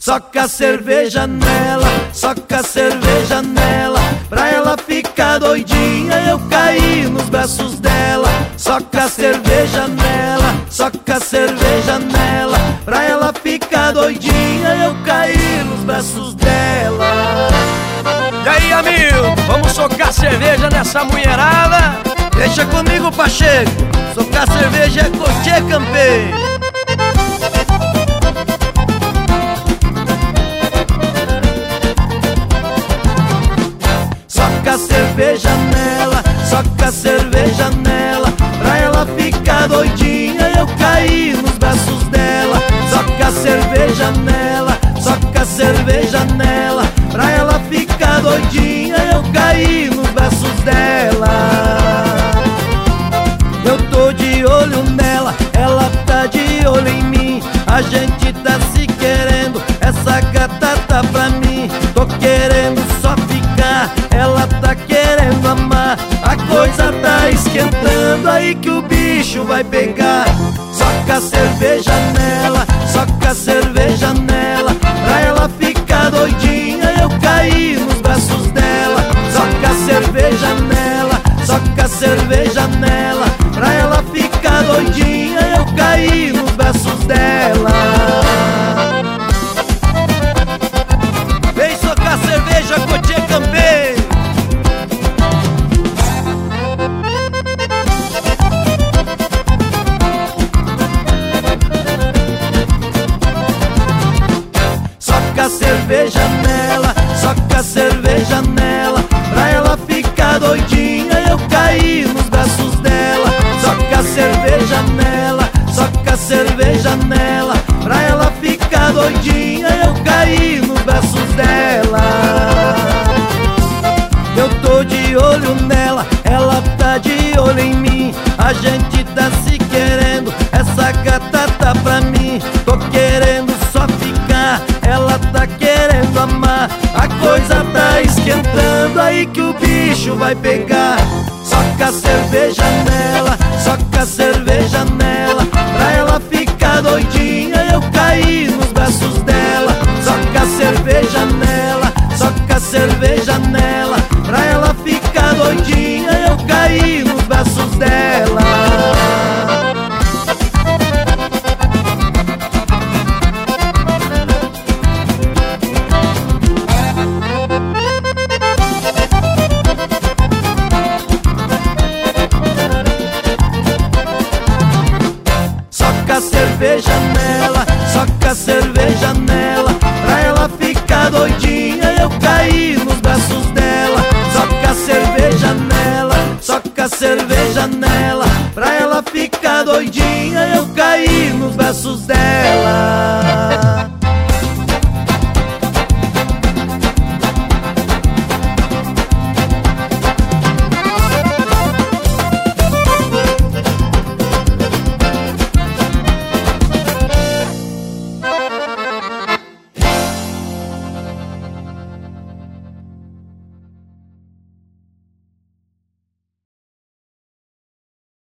Soca a cerveja nela, soca a cerveja nela, pra ela ficar doidinha, eu caí nos braços dela. Soca a cerveja nela, soca a cerveja nela, pra ela ficar doidinha, eu caí nos braços dela. E aí, amigo, vamos socar cerveja nessa mulherada? Deixa comigo, Pacheco, socar cerveja é Cotier Campeiro. Soca a cerveja nela, soca a cerveja nela, pra ela ficar doidinha, eu caí nos braços dela. Soca a cerveja nela, soca a cerveja nela, pra ela ficar doidinha, eu caí nos braços dela. Eu tô de olho nela, ela tá de olho em mim, a gente tá se querendo, essa gata tá pra mim. Tô querendo só ficar, ela tá querendo amar, a coisa tá esquentando, aí que o bicho vai pegar. Soca a cerveja nela, soca a cerveja nela, pra ela ficar doidinha, eu caí nos braços dela. Soca a cerveja nela, soca a cerveja nela, pra ela ficar doidinha, eu caí nos braços dela. Vem socar cerveja, Cotier Campeiro. Soca a cerveja nela, soca a cerveja nela, pra ela ficar doidinha, eu caí nos braços dela. Soca a cerveja nela, soca a cerveja nela, pra ela ficar doidinha, eu caí nos braços dela. Eu tô de olho nela, ela tá de olho em mim, a gente tá se querendo, essa gata tá pra mim. Tô querendo só ficar, ela tá querendo amar, a coisa tá esquentando, aí que o bicho vai pegar. Soca a cerveja